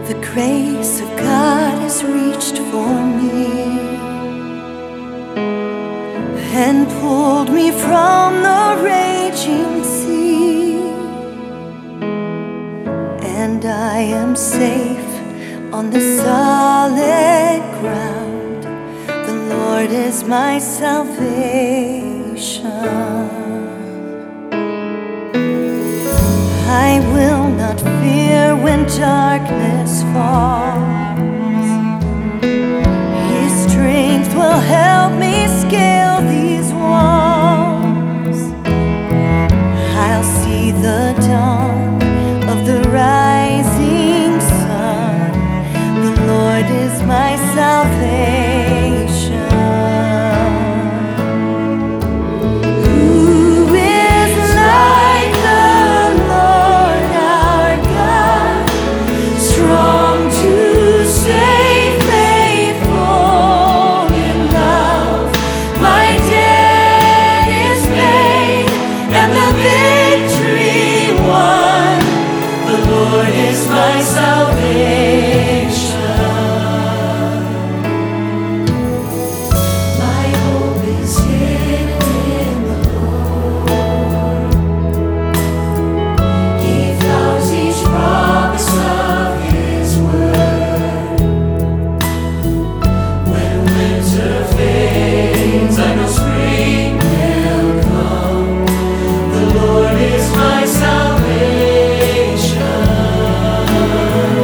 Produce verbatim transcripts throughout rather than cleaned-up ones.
The grace of God has reached for me and pulled me from the raging sea, and I am safe on the solid ground. The Lord is my salvation. I will not fear when darkness falls. His strength will help me scale these walls. I'll see the dawn of the rising sun. The Lord is my salvation. My salvation, my hope is hidden in the Lord. He flows each promise of His word. When winter fades, I know spring will come. The Lord is my salvation.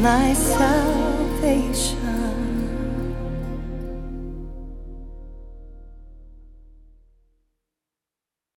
myself